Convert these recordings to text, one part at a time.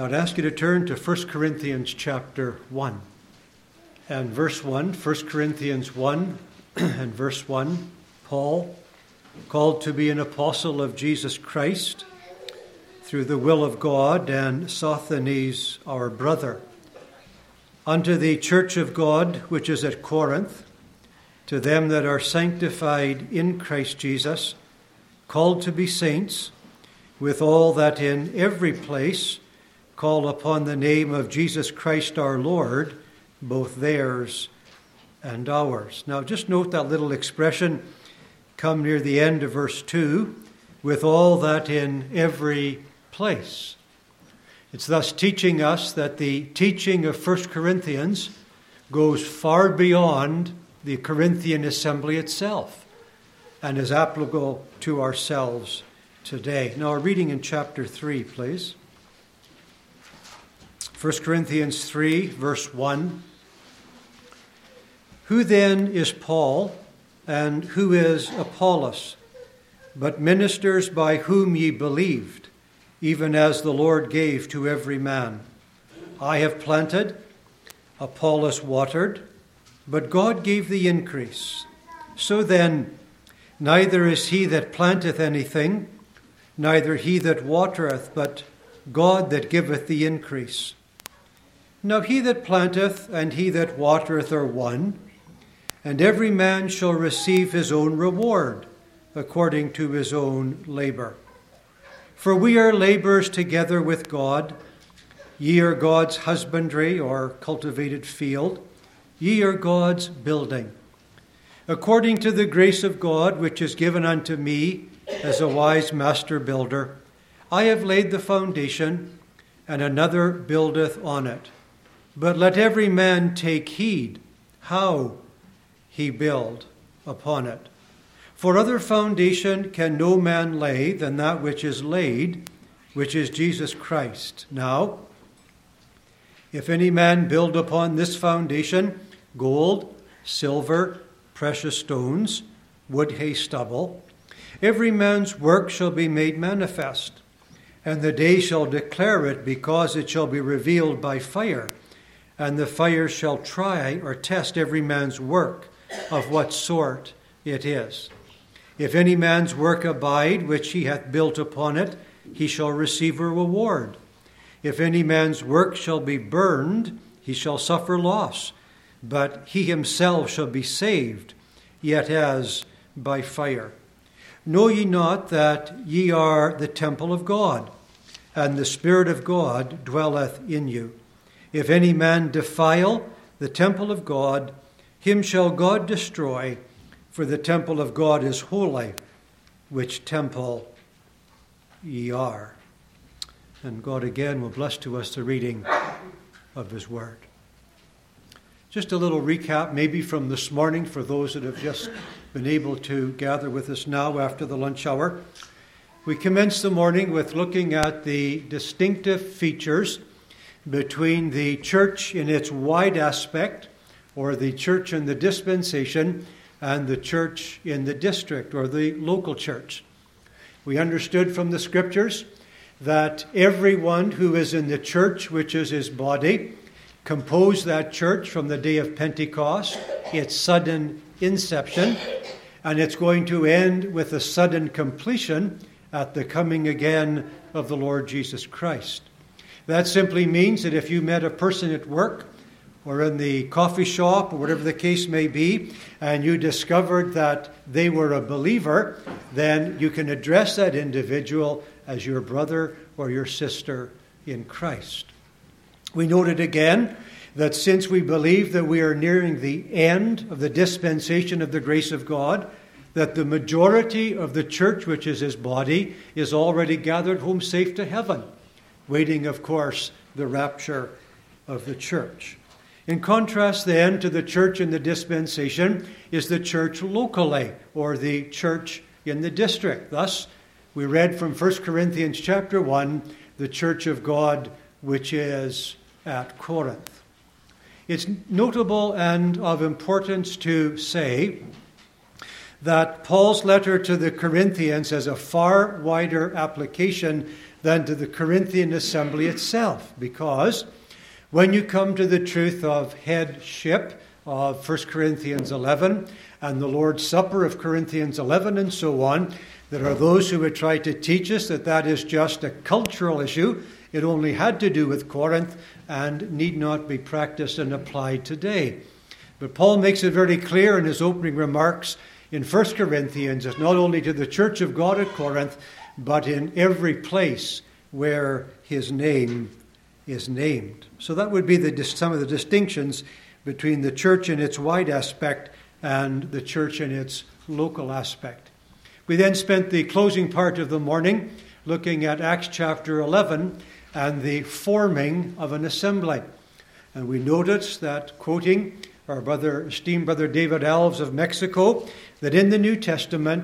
Now I'd ask you to turn to 1 Corinthians chapter 1 and verse 1. 1 Corinthians 1 and verse 1. Paul, called to be an apostle of Jesus Christ through the will of God, and Sosthenes our brother, unto the church of God which is at Corinth, to them that are sanctified in Christ Jesus, called to be saints, with all that in every place call upon the name of Jesus Christ our Lord, both theirs and ours. Now just note that little expression, come near the end of verse 2, with all that in every place. It's thus teaching us that the teaching of 1 Corinthians goes far beyond the Corinthian assembly itself and is applicable to ourselves today. Now, our reading in chapter 3, please. 1 Corinthians 3, verse 1. Who then is Paul, and who is Apollos, but ministers by whom ye believed, even as the Lord gave to every man? I have planted, Apollos watered, but God gave the increase. So then, neither is he that planteth anything, neither he that watereth, but God that giveth the increase. Now he that planteth and he that watereth are one, and every man shall receive his own reward, according to his own labor. For we are laborers together with God. Ye are God's husbandry, or cultivated field. Ye are God's building. According to the grace of God, which is given unto me as a wise master builder, I have laid the foundation, and another buildeth on it. But let every man take heed how he build upon it. For other foundation can no man lay than that which is laid, which is Jesus Christ. Now, if any man build upon this foundation gold, silver, precious stones, wood, hay, stubble, every man's work shall be made manifest, and the day shall declare it, because it shall be revealed by fire, and the fire shall try or test every man's work of what sort it is. If any man's work abide, which he hath built upon it, he shall receive a reward. If any man's work shall be burned, he shall suffer loss, but he himself shall be saved, yet as by fire. Know ye not that ye are the temple of God, and the Spirit of God dwelleth in you? If any man defile the temple of God, him shall God destroy, for the temple of God is holy, which temple ye are. And God again will bless to us the reading of his word. Just a little recap maybe from this morning for those that have just been able to gather with us now after the lunch hour. We commenced the morning with looking at the distinctive features between the church in its wide aspect, or the church in the dispensation, and the church in the district, or the local church. We understood from the scriptures that everyone who is in the church, which is his body, composed that church from the day of Pentecost, its sudden inception, and it's going to end with a sudden completion at the coming again of the Lord Jesus Christ. That simply means that if you met a person at work or in the coffee shop or whatever the case may be, and you discovered that they were a believer, then you can address that individual as your brother or your sister in Christ. We noted again that since we believe that we are nearing the end of the dispensation of the grace of God, that the majority of the church, which is his body, is already gathered home safe to heaven, waiting, of course, the rapture of the church. In contrast, then, to the church in the dispensation is the church locally, or the church in the district. Thus, we read from 1 Corinthians chapter 1, the church of God, which is at Corinth. It's notable and of importance to say that Paul's letter to the Corinthians has a far wider application than to the Corinthian assembly itself, because when you come to the truth of headship of 1 Corinthians 11 and the Lord's Supper of Corinthians 11 and so on, there are those who would try to teach us that that is just a cultural issue. It only had to do with Corinth and need not be practiced and applied today. But Paul makes it very clear in his opening remarks in 1 Corinthians, it's not only to the church of God at Corinth, but in every place where his name is named. So that would be some of the distinctions between the church in its wide aspect and the church in its local aspect. We then spent the closing part of the morning looking at Acts chapter 11 and the forming of an assembly. And we noticed that, quoting our esteemed brother David Alves of Mexico, that in the New Testament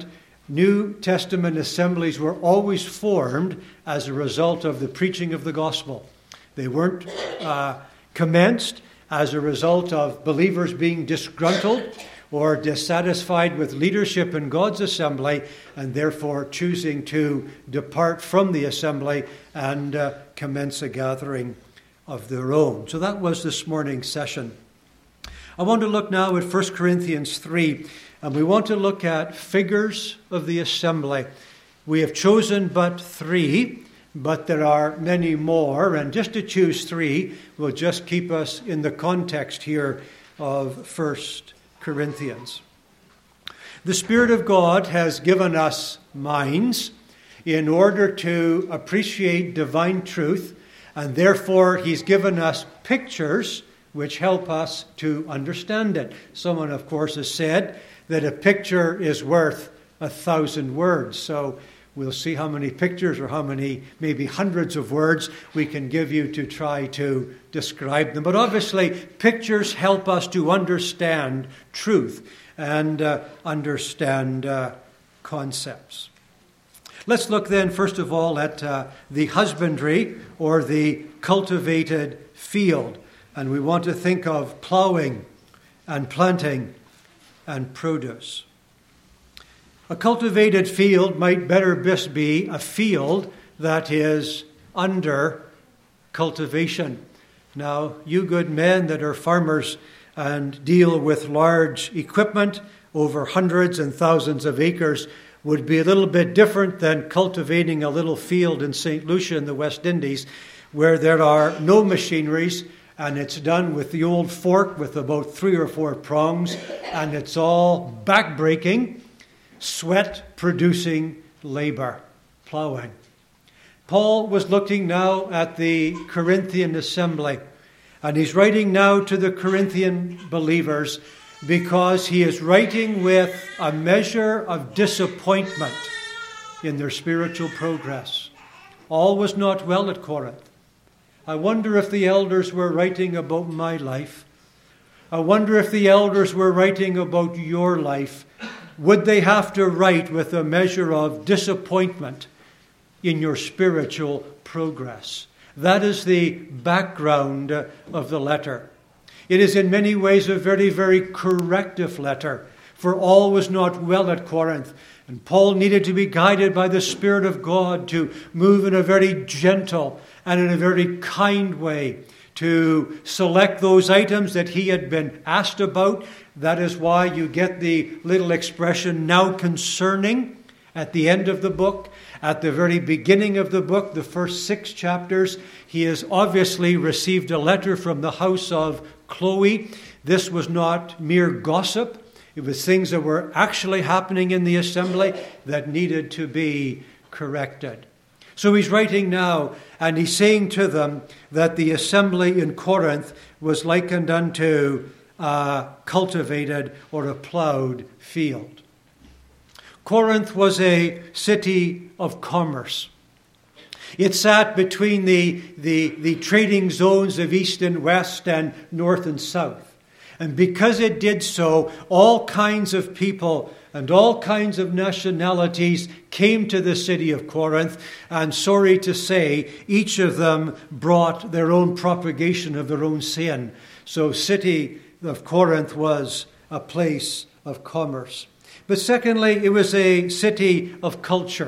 assemblies were always formed as a result of the preaching of the gospel. They weren't commenced as a result of believers being disgruntled or dissatisfied with leadership in God's assembly and therefore choosing to depart from the assembly and commence a gathering of their own. So that was this morning's session. I want to look now at 1 Corinthians 3, and we want to look at figures of the assembly. We have chosen but 3, but there are many more, and just to choose 3 will just keep us in the context here of 1 Corinthians. The Spirit of God has given us minds in order to appreciate divine truth, and therefore He's given us pictures which help us to understand it. Someone, of course, has said that a picture is worth 1,000 words. So we'll see how many pictures or how many, maybe hundreds of words we can give you to try to describe them. But obviously, pictures help us to understand truth and understand concepts. Let's look then, first of all, at the husbandry or the cultivated field. And we want to think of plowing and planting and produce. A cultivated field might better best be a field that is under cultivation. Now, you good men that are farmers and deal with large equipment over hundreds and thousands of acres would be a little bit different than cultivating a little field in St. Lucia in the West Indies, where there are no machineries, and it's done with the old fork with about 3 or 4 prongs, and it's all back-breaking, sweat-producing labor, plowing. Paul was looking now at the Corinthian assembly, and he's writing now to the Corinthian believers because he is writing with a measure of disappointment in their spiritual progress. All was not well at Corinth. I wonder if the elders were writing about my life. I wonder if the elders were writing about your life. Would they have to write with a measure of disappointment in your spiritual progress? That is the background of the letter. It is in many ways a very, very corrective letter, for all was not well at Corinth. And Paul needed to be guided by the Spirit of God to move in a very gentle and in a very kind way, to select those items that he had been asked about. That is why you get the little expression, now concerning, at the end of the book. At the very beginning of the book, the first 6 chapters, he has obviously received a letter from the house of Chloe. This was not mere gossip. It was things that were actually happening in the assembly that needed to be corrected. So he's writing now, and he's saying to them that the assembly in Corinth was likened unto a cultivated or a plowed field. Corinth was a city of commerce. It sat between the trading zones of east and west and north and south. And because it did so, all kinds of people and all kinds of nationalities came to the city of Corinth, and sorry to say, each of them brought their own propagation of their own sin. So city of Corinth was a place of commerce. But secondly, it was a city of culture.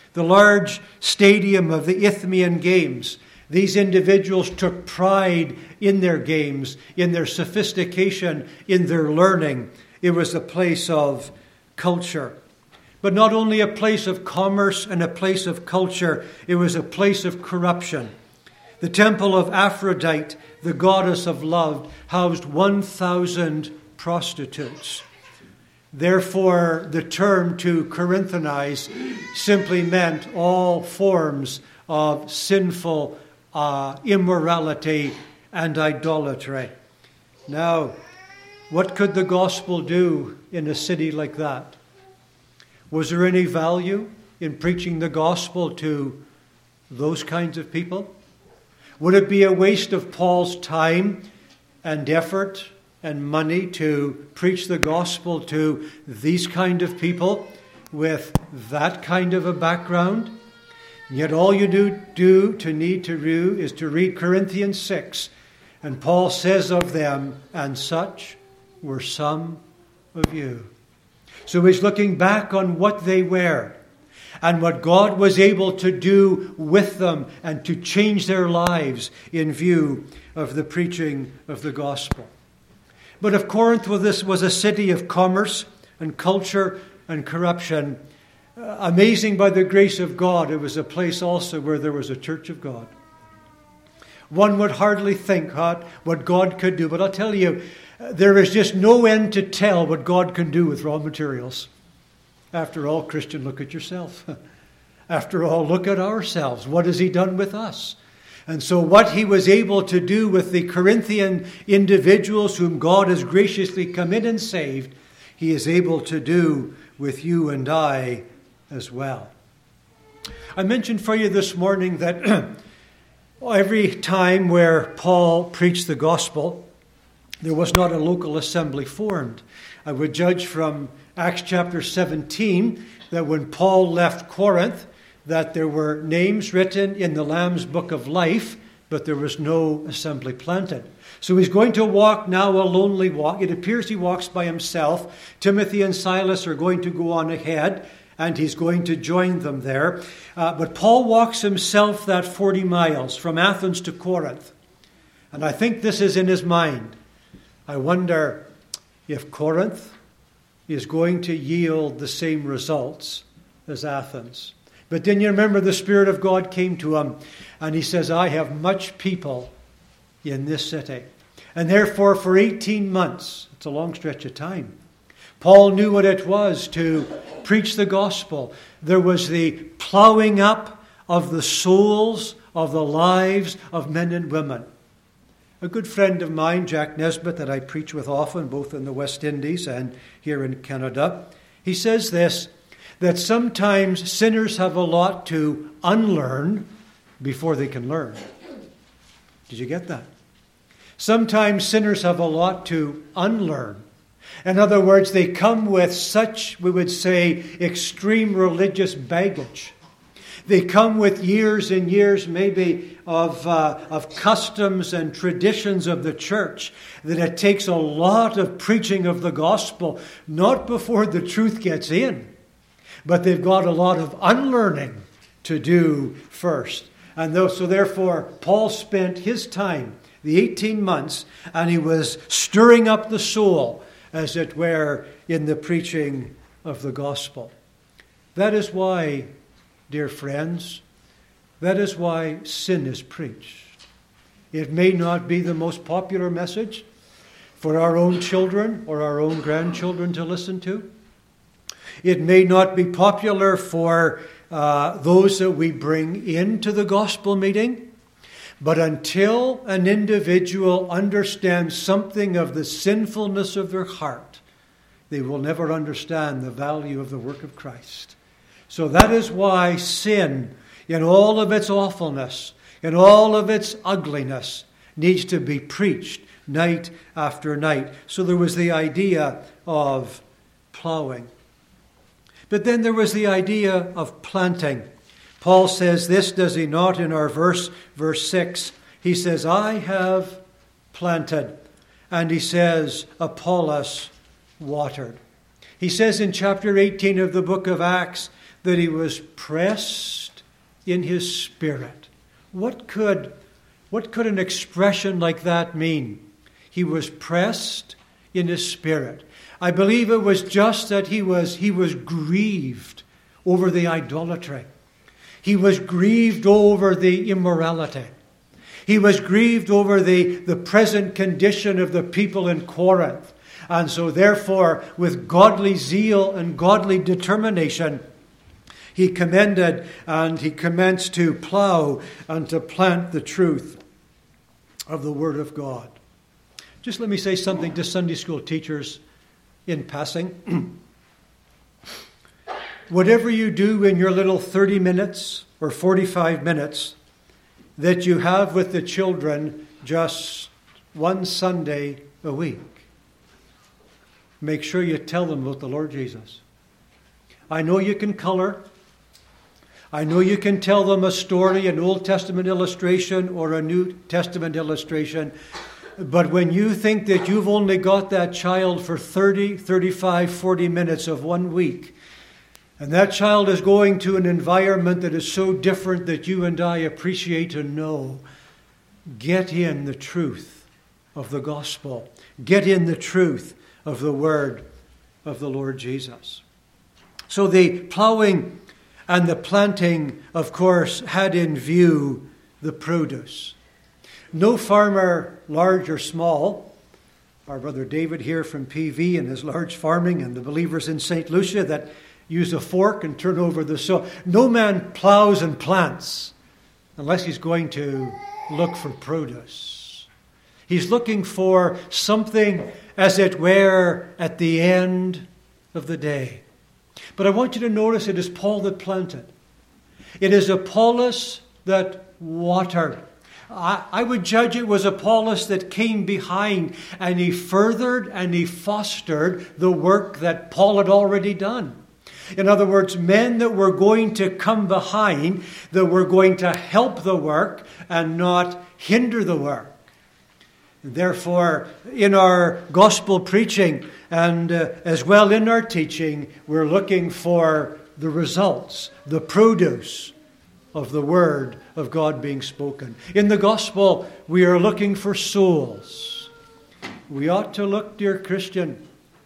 The large stadium of the Isthmian Games. These individuals took pride in their games, in their sophistication, in their learning. It was a place of culture. But not only a place of commerce and a place of culture, it was a place of corruption. The temple of Aphrodite, the goddess of love, housed 1,000 prostitutes. Therefore, the term to Corinthanize simply meant all forms of sinful immorality and idolatry. Now, what could the gospel do in a city like that? Was there any value in preaching the gospel to those kinds of people? Would it be a waste of Paul's time and effort and money to preach the gospel to these kind of people with that kind of a background? Yet all you need to do is to read Corinthians 6. And Paul says of them, and such were some of you. So he's looking back on what they were and what God was able to do with them and to change their lives in view of the preaching of the gospel. But if Corinth was a city of commerce and culture and corruption, amazing by the grace of God, it was a place also where there was a church of God. One would hardly think what God could do, but I'll tell you, there is just no end to tell what God can do with raw materials. After all, Christian, look at yourself. After all, look at ourselves. What has He done with us? And so what He was able to do with the Corinthian individuals whom God has graciously come in and saved, He is able to do with you and I as well. I mentioned for you this morning that every time where Paul preached the gospel, there was not a local assembly formed. I would judge from Acts chapter 17 that when Paul left Corinth, that there were names written in the Lamb's Book of Life, but there was no assembly planted. So he's going to walk now a lonely walk. It appears he walks by himself. Timothy and Silas are going to go on ahead, and he's going to join them there. But Paul walks himself that 40 miles from Athens to Corinth. And I think this is in his mind. I wonder if Corinth is going to yield the same results as Athens. But then you remember the Spirit of God came to him, and he says, I have much people in this city. And therefore, for 18 months, it's a long stretch of time, Paul knew what it was to preach the gospel. There was the plowing up of the souls, of the lives of men and women. A good friend of mine, Jack Nesbitt, that I preach with often, both in the West Indies and here in Canada, he says this, that sometimes sinners have a lot to unlearn before they can learn. Did you get that? Sometimes sinners have a lot to unlearn. In other words, they come with such, we would say, extreme religious baggage. They come with years and years maybe of customs and traditions of the church that it takes a lot of preaching of the gospel, not before the truth gets in, but they've got a lot of unlearning to do first. And so therefore, Paul spent his time, the 18 months, and he was stirring up the soul, as it were, in the preaching of the gospel. That is why, dear friends, that is why sin is preached. It may not be the most popular message for our own children or our own grandchildren to listen to. It may not be popular for those that we bring into the gospel meeting. But until an individual understands something of the sinfulness of their heart, they will never understand the value of the work of Christ. So that is why sin, in all of its awfulness, in all of its ugliness, needs to be preached night after night. So there was the idea of plowing. But then there was the idea of planting. Paul says this, does he not, in our verse 6? He says, I have planted. And he says, Apollos watered. He says in chapter 18 of the book of Acts that he was pressed in his spirit. What could an expression like that mean? He was pressed in his spirit. I believe it was just that he was grieved over the idolatry. He was grieved over the immorality. He was grieved over the present condition of the people in Corinth. And so therefore, with godly zeal and godly determination, he commended and he commenced to plow and to plant the truth of the Word of God. Just let me say something to Sunday school teachers in passing. Whatever you do in your little 30 minutes or 45 minutes that you have with the children just one Sunday a week, make sure you tell them about the Lord Jesus. I know you can color. I know you can tell them a story, an Old Testament illustration or a New Testament illustration. But when you think that you've only got that child for 30, 35, 40 minutes of 1 week, and that child is going to an environment that is so different that you and I appreciate and know, get in the truth of the gospel. Get in the truth of the word of the Lord Jesus. So the plowing and the planting, of course, had in view the produce. No farmer, large or small, our brother David here from PV and his large farming and the believers in St. Lucia that use a fork and turn over the soil. No man plows and plants unless he's going to look for produce. He's looking for something, as it were, at the end of the day. But I want you to notice it is Paul that planted. It is Apollos that watered. I would judge it was Apollos that came behind and he furthered and he fostered the work that Paul had already done. In other words, men that were going to come behind, that were going to help the work and not hinder the work. Therefore, in our gospel preaching and as well in our teaching, we're looking for the results, the produce of the word of God being spoken. In the gospel, we are looking for souls. We ought to look, dear Christian,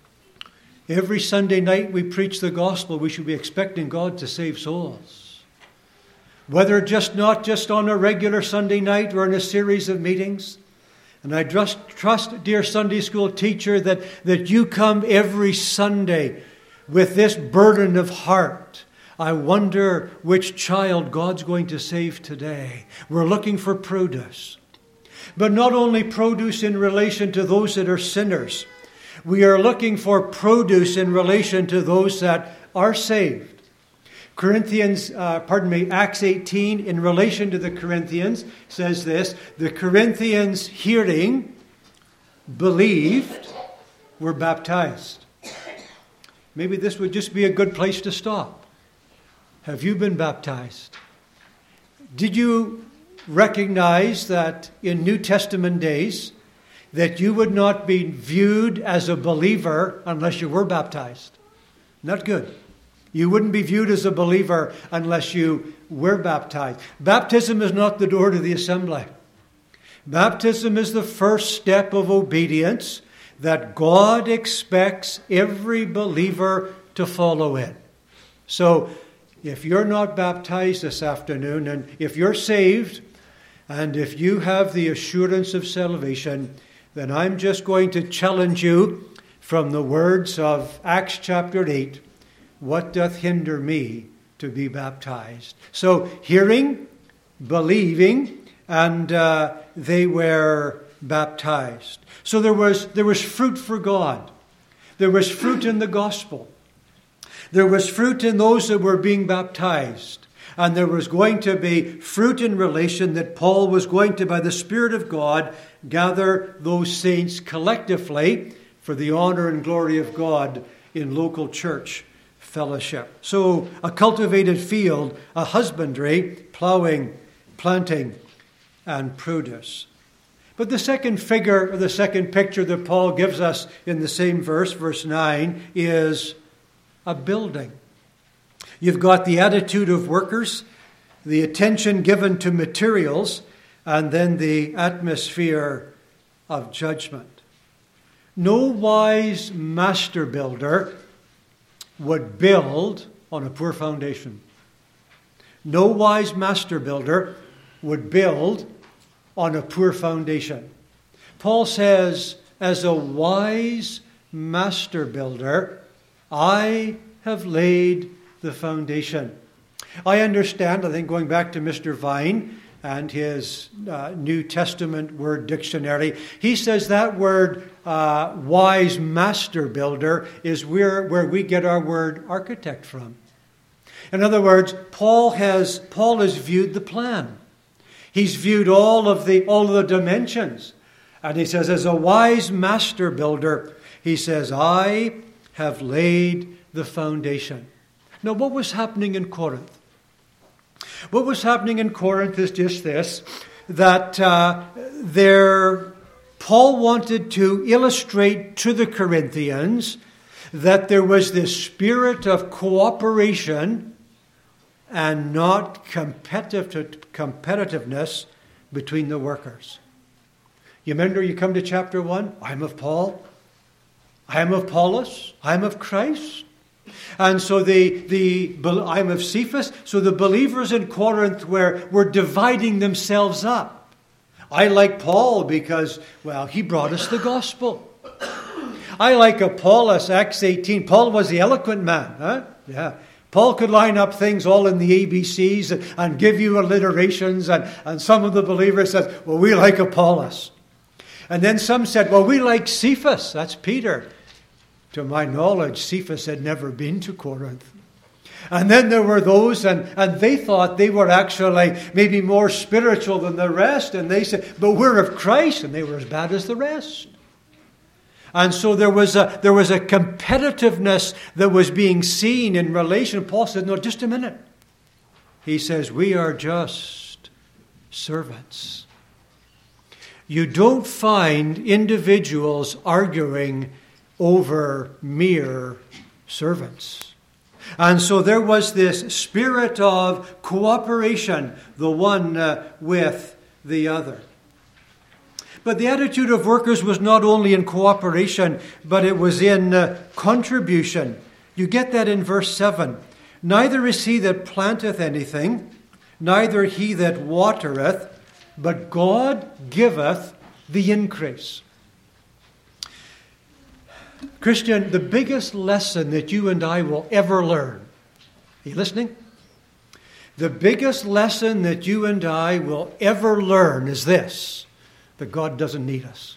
every Sunday night we preach the gospel, we should be expecting God to save souls. Whether not just on a regular Sunday night or in a series of meetings. And I trust, dear Sunday school teacher, that you come every Sunday with this burden of heart. I wonder which child God's going to save today. We're looking for produce. But not only produce in relation to those that are sinners. We are looking for produce in relation to those that are saved. Acts 18, in relation to the Corinthians, says this: the Corinthians, hearing, believed, were baptized. Maybe this would just be a good place to stop. Have you been baptized? Did you recognize that in New Testament days, that you would not be viewed as a believer unless you were baptized? Not good. You wouldn't be viewed as a believer unless you were baptized. Baptism is not the door to the assembly. Baptism is the first step of obedience that God expects every believer to follow in. So, if you're not baptized this afternoon, and if you're saved, and if you have the assurance of salvation, then I'm just going to challenge you from the words of Acts chapter 8. What doth hinder me to be baptized? So, hearing, believing, and they were baptized. So there was fruit for God. There was fruit in the gospel. There was fruit in those that were being baptized. And there was going to be fruit in relation that Paul was going to, by the Spirit of God, gather those saints collectively for the honor and glory of God in local church fellowship. So a cultivated field, a husbandry, plowing, planting, and produce. But the second figure, or the second picture that Paul gives us in the same verse, verse 9, is a building. You've got the attitude of workers, the attention given to materials, and then the atmosphere of judgment. No wise master builder would build on a poor foundation. No wise master builder would build on a poor foundation. Paul says, as a wise master builder, I have laid the foundation. I understand, I think going back to Mr. Vine and his New Testament word dictionary, he says that word wise master builder is where we get our word architect from. In other words, Paul has viewed the plan. He's viewed all of the dimensions. And he says, as a wise master builder, he says, I have laid the foundation. Now, what was happening in Corinth? What was happening in Corinth is just this, that Paul wanted to illustrate to the Corinthians that there was this spirit of cooperation and not competitiveness between the workers. You remember, you come to chapter 1, I'm of Paul, I am of Apollos, I am of Christ. And so I'm of Cephas. So the believers in Corinth were dividing themselves up. I like Paul because, well, he brought us the gospel. I like Apollos, Acts 18. Paul was the eloquent man. Huh? Yeah. Paul could line up things all in the ABCs and give you alliterations. And some of the believers said, well, we like Apollos. And then some said, well, we like Cephas. That's Peter. To my knowledge, Cephas had never been to Corinth. And then there were those, and they thought they were actually maybe more spiritual than the rest. And they said, but we're of Christ. And they were as bad as the rest. And so there was a competitiveness that was being seen in relation. Paul said, no, just a minute. He says, we are just servants. You don't find individuals arguing over mere servants. And so there was this spirit of cooperation, the one with the other. But the attitude of workers was not only in cooperation, but it was in contribution. You get that in verse 7. Neither is he that planteth anything, neither he that watereth, but God giveth the increase. Christian, the biggest lesson that you and I will ever learn, are you listening? The biggest lesson that you and I will ever learn is this, that God doesn't need us.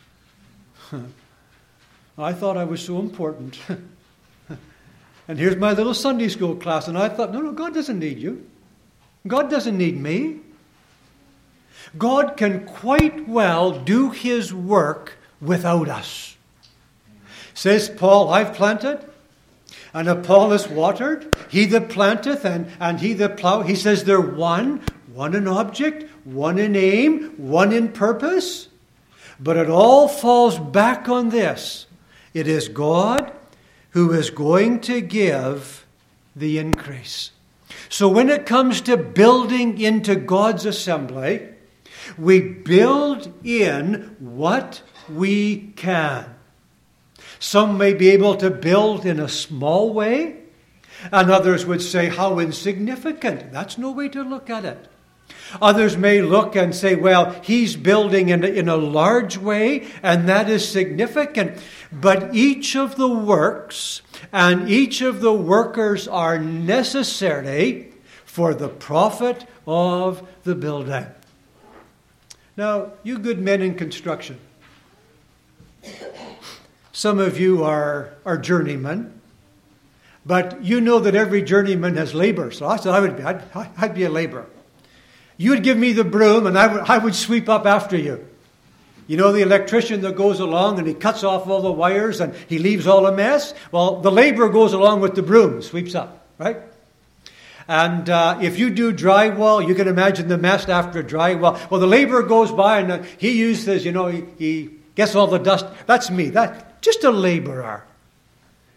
I thought I was so important. And here's my little Sunday school class, and I thought, no, God doesn't need you. God doesn't need me. God can quite well do his work without us. Says Paul, I've planted, and Apollos watered, he that planteth and he that ploweth. He says they're one in object, one in aim, one in purpose. But it all falls back on this. It is God who is going to give the increase. So when it comes to building into God's assembly, we build in what we can. Some may be able to build in a small way, and others would say, how insignificant. That's no way to look at it. Others may look and say, well, he's building in a large way, and that is significant. But each of the works and each of the workers are necessary for the profit of the building. Now, you good men in construction, some of you are journeymen, but you know that every journeyman has labor. So I said I'd be a laborer. You would give me the broom and I would sweep up after you. You know the electrician that goes along and he cuts off all the wires and he leaves all a mess? Well, the laborer goes along with the broom, sweeps up, right? And if you do drywall, you can imagine the mess after drywall. Well, the laborer goes by and he uses, he gets all the dust. That's me. That's just a laborer.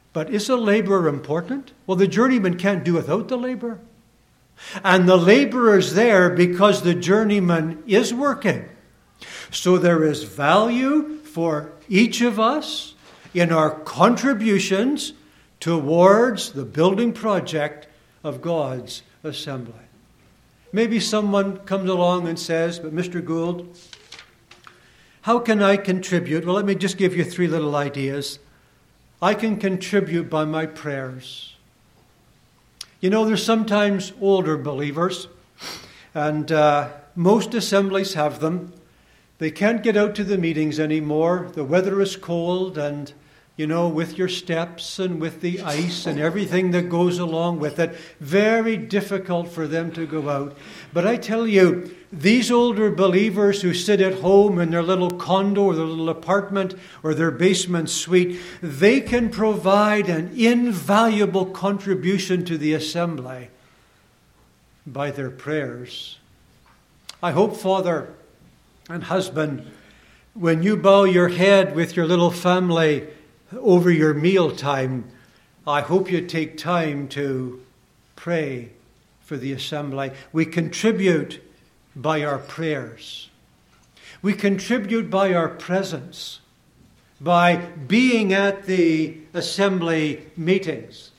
But is the labor important? Well, the journeyman can't do without the labor. And the labor is there because the journeyman is working. So there is value for each of us in our contributions towards the building project of God's assembly. Maybe someone comes along and says, but Mr. Gould, how can I contribute? Well, let me just give you 3 little ideas. I can contribute by my prayers. You know, there's sometimes older believers, and most assemblies have them. They can't get out to the meetings anymore. The weather is cold, and, you know, with your steps and with the ice and everything that goes along with it, very difficult for them to go out. But I tell you, these older believers who sit at home in their little condo or their little apartment or their basement suite, they can provide an invaluable contribution to the assembly by their prayers. I hope, Father and husband, when you bow your head with your little family over your mealtime, I hope you take time to pray for the assembly. We contribute by our prayers. We contribute by our presence, by being at the assembly meetings.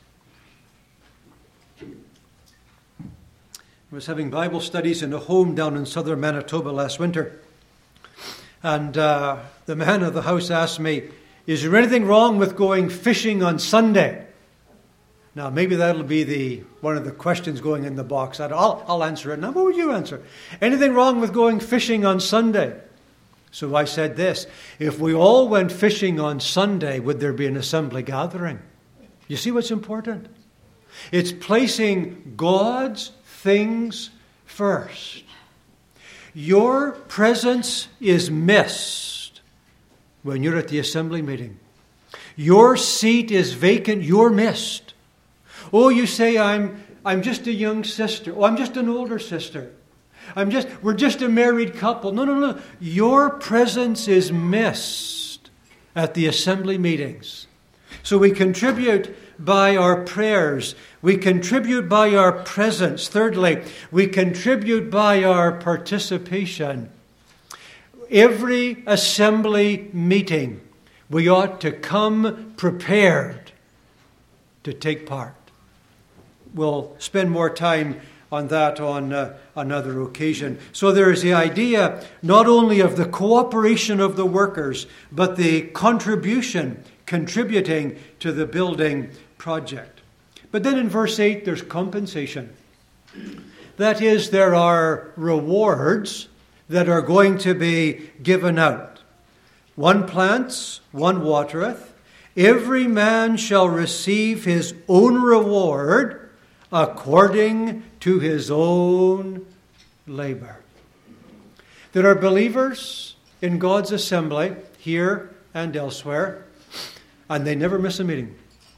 I was having Bible studies in a home down in southern Manitoba last winter. And the man of the house asked me, is there anything wrong with going fishing on Sunday? Now, maybe that'll be one of the questions going in the box. I'll answer it. Now, what would you answer? Anything wrong with going fishing on Sunday? So I said this, if we all went fishing on Sunday, would there be an assembly gathering? You see what's important? It's placing God's things first. Your presence is missed when you're at the assembly meeting. Your seat is vacant, you're missed. Oh, you say, I'm just a young sister. Oh, I'm just an older sister. We're just a married couple. No. Your presence is missed at the assembly meetings. So we contribute by our prayers. We contribute by our presence. Thirdly, we contribute by our participation. Every assembly meeting, we ought to come prepared to take part. We'll spend more time on that on another occasion. So there is the idea not only of the cooperation of the workers, but the contributing to the building project. But then in verse 8, there's compensation. That is, there are rewards that are going to be given out. One plants, one watereth. Every man shall receive his own reward according to his own labor. There are believers in God's assembly, here and elsewhere, and they never miss a meeting.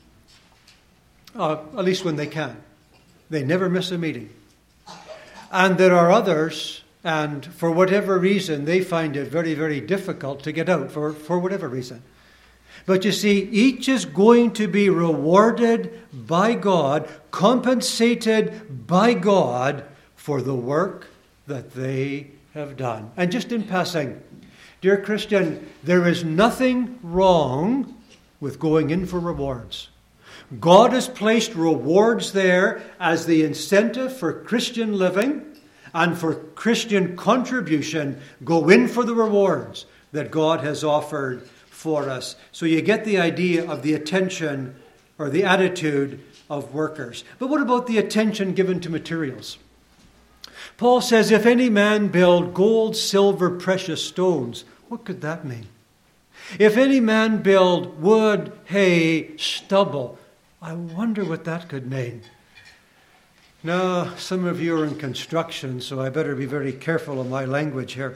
At least when they can. They never miss a meeting. And there are others, and for whatever reason, they find it very, very difficult to get out, for whatever reason. But you see, each is going to be rewarded by God, compensated by God for the work that they have done. And just in passing, dear Christian, there is nothing wrong with going in for rewards. God has placed rewards there as the incentive for Christian living and for Christian contribution. Go in for the rewards that God has offered for us. So you get the idea of the attention or the attitude of workers. But what about the attention given to materials? Paul says, if any man build gold, silver, precious stones, what could that mean? If any man build wood, hay, stubble, I wonder what that could mean. Now, some of you are in construction, so I better be very careful of my language here.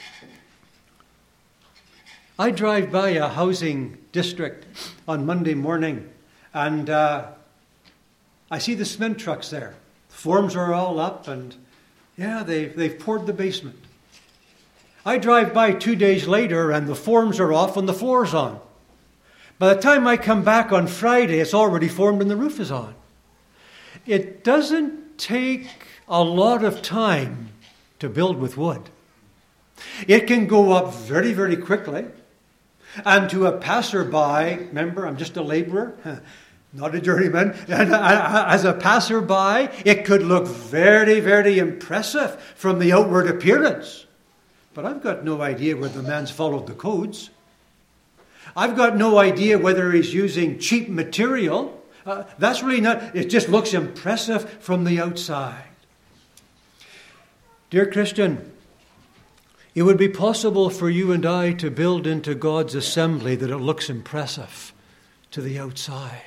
I drive by a housing district on Monday morning, and I see the cement trucks there. The forms are all up, and they've poured the basement. I drive by 2 days later, and the forms are off and the floor's on. By the time I come back on Friday, it's already formed and the roof is on. It doesn't take a lot of time to build with wood. It can go up very, very quickly. And to a passerby, remember, I'm just a laborer, not a journeyman. And as a passerby, it could look very, very impressive from the outward appearance. But I've got no idea whether the man's followed the codes. I've got no idea whether he's using cheap material. That's really not, it just looks impressive from the outside. Dear Christian, it would be possible for you and I to build into God's assembly that it looks impressive to the outside.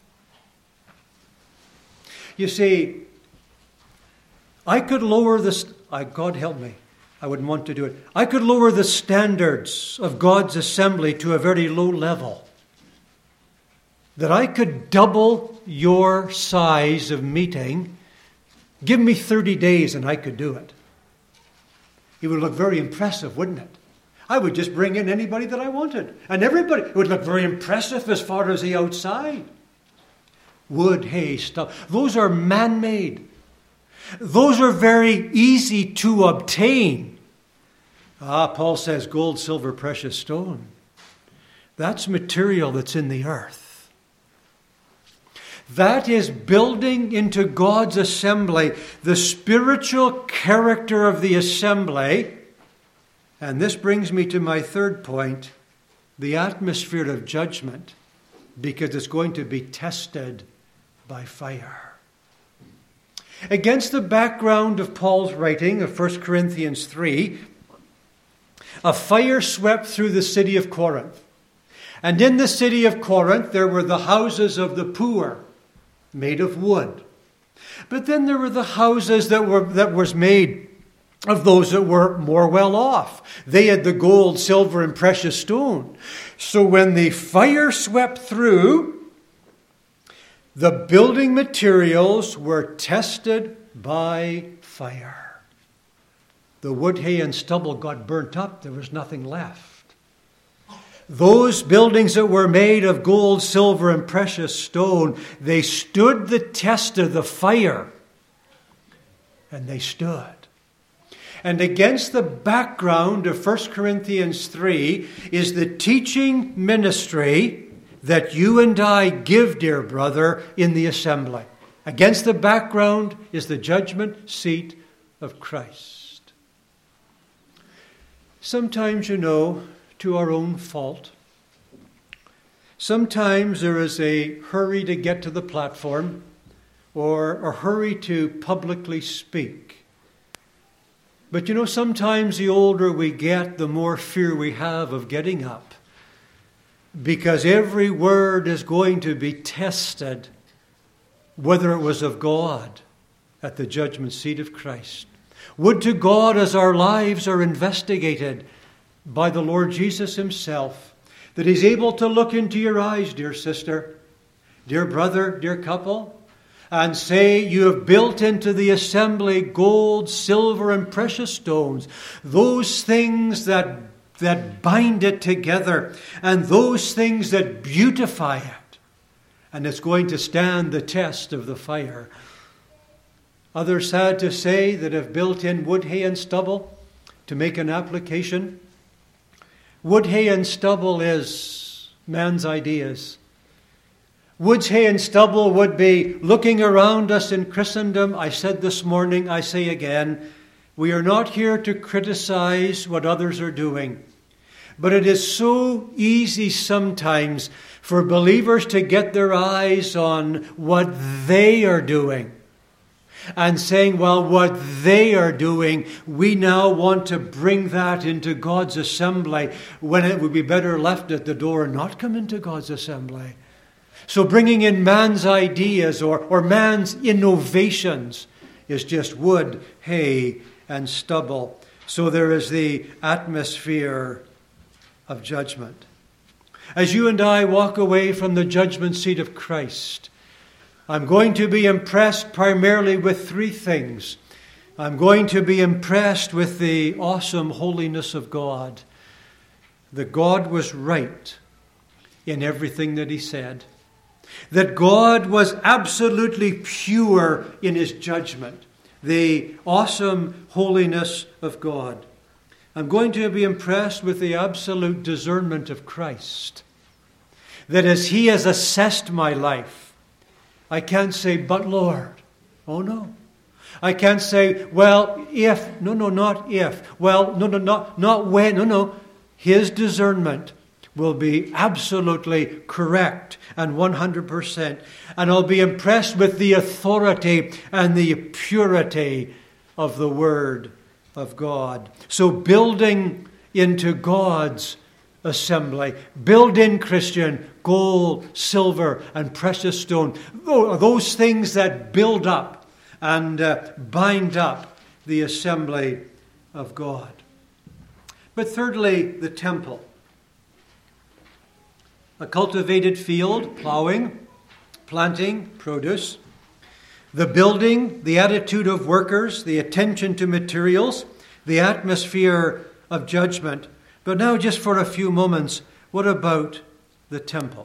You see, I could lower this, God help me, I wouldn't want to do it. I could lower the standards of God's assembly to a very low level. That I could double your size of meeting. Give me 30 days and I could do it. It would look very impressive, wouldn't it? I would just bring in anybody that I wanted. And everybody, it would look very impressive as far as the outside. Wood, hay, stuff. Those are man-made. Those are very easy to obtain. Paul says gold, silver, precious stone. That's material that's in the earth. That is building into God's assembly the spiritual character of the assembly. And this brings me to my third point, the atmosphere of judgment, because it's going to be tested by fire. Against the background of Paul's writing of 1 Corinthians 3, a fire swept through the city of Corinth. And in the city of Corinth, there were the houses of the poor, made of wood. But then there were the houses that was made of those that were more well off. They had the gold, silver, and precious stone. So when the fire swept through, the building materials were tested by fire. The wood, hay, and stubble got burnt up. There was nothing left. Those buildings that were made of gold, silver, and precious stone, they stood the test of the fire. And they stood. And against the background of 1 Corinthians 3 is the teaching ministry that you and I give, dear brother, in the assembly. Against the background is the judgment seat of Christ. Sometimes, to our own fault, sometimes there is a hurry to get to the platform or a hurry to publicly speak. But sometimes the older we get, the more fear we have of getting up. Because every word is going to be tested, whether it was of God at the judgment seat of Christ. Would to God, as our lives are investigated by the Lord Jesus himself, that he's able to look into your eyes, dear sister, dear brother, dear couple, and say, you have built into the assembly gold, silver, and precious stones, those things that bind it together, and those things that beautify it. And it's going to stand the test of the fire. Others had to say that have built in wood, hay, and stubble to make an application. Wood, hay, and stubble is man's ideas. Wood, hay, and stubble would be looking around us in Christendom. I said this morning, I say again, we are not here to criticize what others are doing. But it is so easy sometimes for believers to get their eyes on what they are doing. And saying, well, what they are doing, we now want to bring that into God's assembly when it would be better left at the door and not come into God's assembly. So bringing in man's ideas or man's innovations is just wood, hay, and stubble. So there is the atmosphere of judgment. As you and I walk away from the judgment seat of Christ, I'm going to be impressed primarily with three things. I'm going to be impressed with the awesome holiness of God. That God was right in everything that he said. That God was absolutely pure in his judgment. The awesome holiness of God. I'm going to be impressed with the absolute discernment of Christ. That as he has assessed my life, I can't say, but Lord. Oh no. I can't say, well, if. No, not if. Well, no, not when. No. His discernment will be absolutely correct and 100%. And I'll be impressed with the authority and the purity of the Word of God. So building into God's assembly, build in, Christian, gold, silver, and precious stone. Those things that build up and bind up the assembly of God. But thirdly, the temple. A cultivated field, plowing, planting, produce. The building, the attitude of workers, the attention to materials, the atmosphere of judgment. But now, just for a few moments, what about the temple?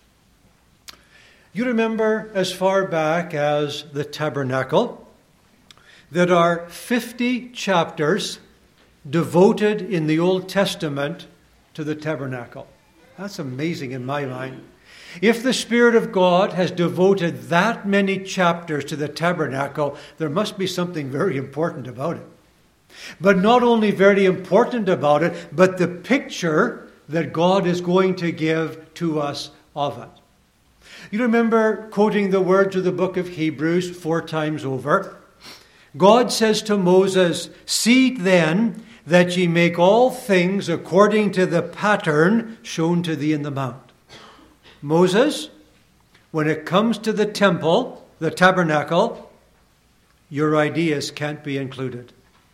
You remember as far back as the tabernacle, there are 50 chapters devoted in the Old Testament to the tabernacle. That's amazing in my mind. If the Spirit of God has devoted that many chapters to the tabernacle, there must be something very important about it. But not only very important about it, but the picture that God is going to give to us of it. You remember quoting the words of the book of Hebrews 4 times over. God says to Moses, "See then that ye make all things according to the pattern shown to thee in the mount." Moses, when it comes to the temple, the tabernacle, your ideas can't be included.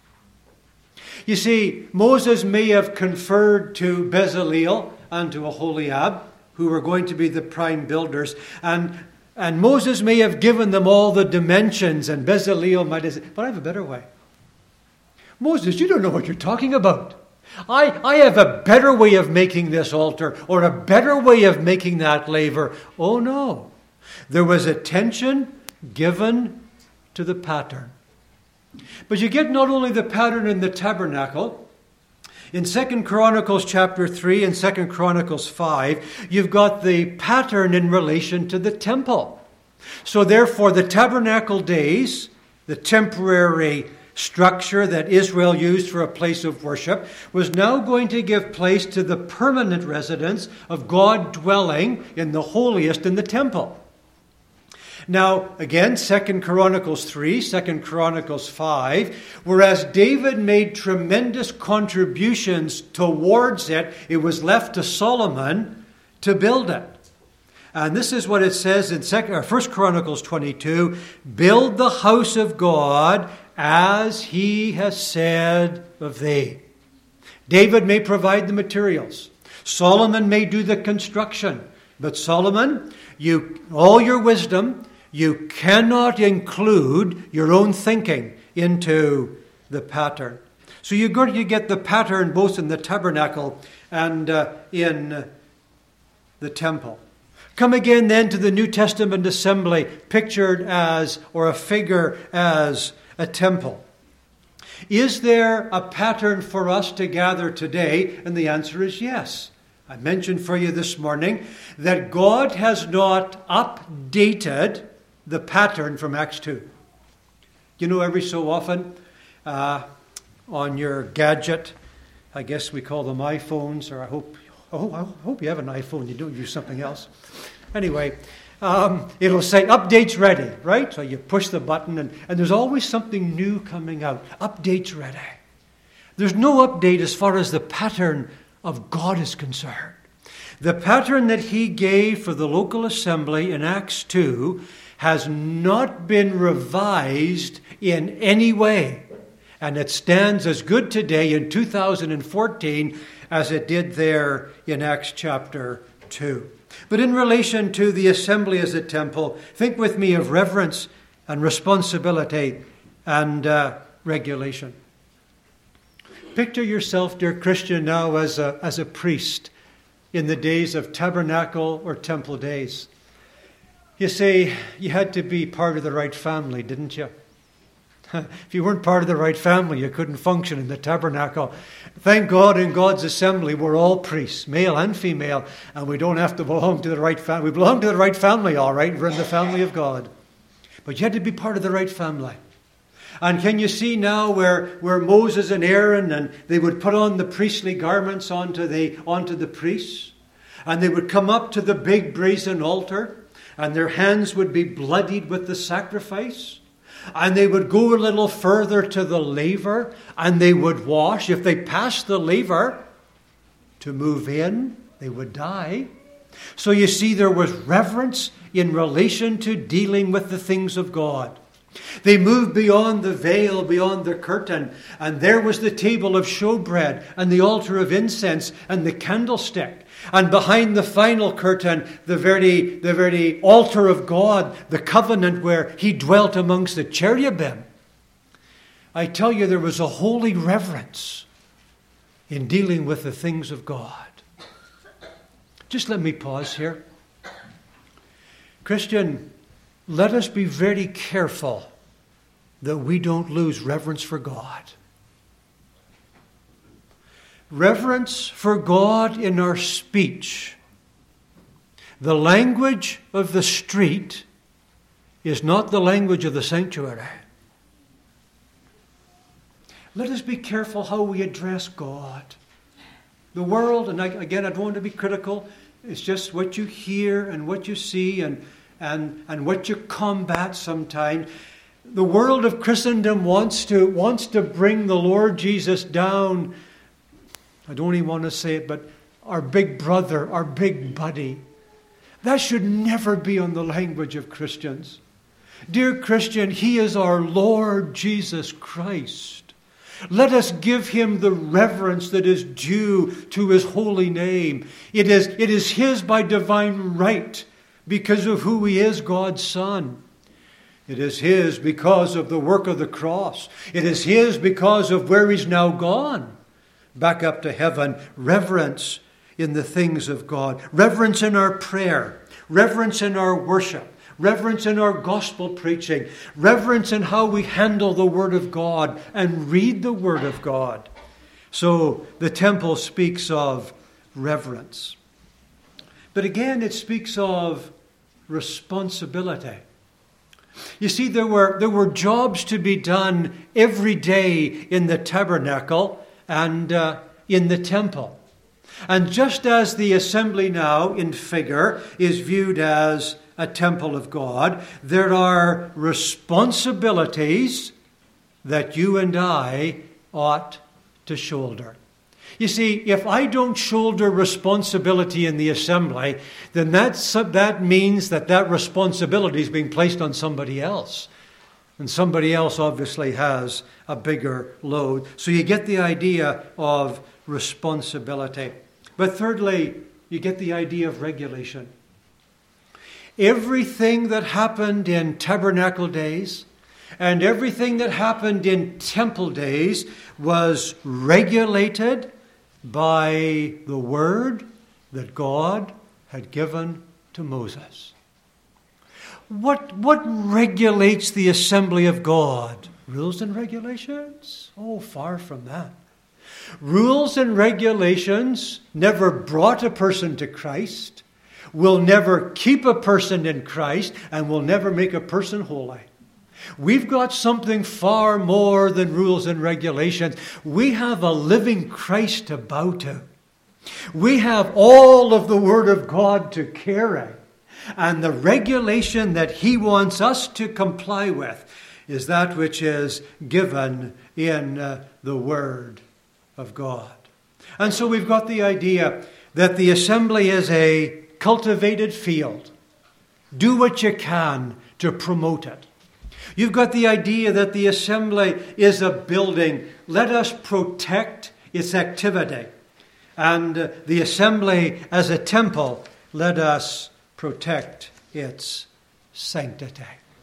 You see, Moses may have conferred to Bezaleel and to Aholiab, who were going to be the prime builders, and Moses may have given them all the dimensions, and Bezaleel might have said, "But I have a better way. Moses, you don't know what you're talking about. I have a better way of making this altar, or a better way of making that laver." Oh no. There was attention given to the pattern. But you get not only the pattern in the tabernacle. In 2 Chronicles chapter 3 and 2 Chronicles 5, you've got the pattern in relation to the temple. So therefore, the tabernacle days, the temporary structure that Israel used for a place of worship, was now going to give place to the permanent residence of God dwelling in the holiest in the temple. Now, again, 2 Chronicles 3, 2 Chronicles 5, whereas David made tremendous contributions towards it, it was left to Solomon to build it. And this is what it says in 1 Chronicles 22, "Build the house of God as he has said of thee." David may provide the materials. Solomon may do the construction. But Solomon, all your wisdom, you cannot include your own thinking into the pattern. So you get the pattern both in the tabernacle and in the temple. Come again then to the New Testament assembly, pictured as, or a figure as, a temple. Is there a pattern for us to gather today? And the answer is yes. I mentioned for you this morning that God has not updated the pattern from Acts 2. You know, every so often on your gadget, I guess we call them iPhones, or I hope you have an iPhone, you don't use something else. Anyway, it'll say updates ready, right? So you push the button and there's always something new coming out. Updates ready. There's no update as far as the pattern of God is concerned. The pattern that he gave for the local assembly in Acts 2 has not been revised in any way. And it stands as good today in 2014 as it did there in Acts chapter 2. But in relation to the assembly as a temple, think with me of reverence and responsibility and regulation. Picture yourself, dear Christian, now as a priest in the days of tabernacle or temple days. You say you had to be part of the right family, didn't you? If you weren't part of the right family, you couldn't function in the tabernacle. Thank God in God's assembly, we're all priests, male and female, and we don't have to belong to the right family. We belong to the right family, all right. We're in the family of God. But you had to be part of the right family. And can you see now where Moses and Aaron, and they would put on the priestly garments onto the priests, and they would come up to the big brazen altar, and their hands would be bloodied with the sacrifice. And they would go a little further to the laver, and they would wash. If they passed the laver to move in, they would die. So you see, there was reverence in relation to dealing with the things of God. They moved beyond the veil, beyond the curtain, and there was the table of showbread and the altar of incense and the candlestick. And behind the final curtain, the very altar of God, the covenant where he dwelt amongst the cherubim. I tell you, there was a holy reverence in dealing with the things of God. Just let me pause here. Christian, let us be very careful that we don't lose reverence for God. Reverence for God in our speech. The language of the street is not the language of the sanctuary. Let us be careful how we address God. The world, and again, I don't want to be critical, it's just what you hear and what you see and what you combat sometimes. The world of Christendom wants to bring the Lord Jesus down. I don't even want to say it, but our big brother, our big buddy. That should never be on the language of Christians. Dear Christian, he is our Lord Jesus Christ. Let us give him the reverence that is due to his holy name. It is his by divine right because of who he is, God's Son. It is his because of the work of the cross. It is his because of where he's now gone. Back up to heaven. Reverence in the things of God. Reverence in our prayer. Reverence in our worship. Reverence in our gospel preaching. Reverence in how we handle the Word of God and read the Word of God. So the temple speaks of reverence. But again, it speaks of responsibility. You see, there were jobs to be done every day in the tabernacle and in the temple. And just as the assembly now in figure is viewed as a temple of God, there are responsibilities that you and I ought to shoulder. You see, if I don't shoulder responsibility in the assembly, then that means that responsibility is being placed on somebody else. And somebody else obviously has a bigger load. So you get the idea of responsibility. But thirdly, you get the idea of regulation. Everything that happened in tabernacle days and everything that happened in temple days was regulated by the word that God had given to Moses. What regulates the assembly of God? Rules and regulations? Oh, far from that. Rules and regulations never brought a person to Christ, will never keep a person in Christ, and will never make a person holy. We've got something far more than rules and regulations. We have a living Christ to bow to. We have all of the Word of God to carry. And the regulation that he wants us to comply with is that which is given in the Word of God. And so we've got the idea that the assembly is a cultivated field. Do what you can to promote it. You've got the idea that the assembly is a building. Let us protect its activity. And the assembly as a temple, let us protect its sanctity.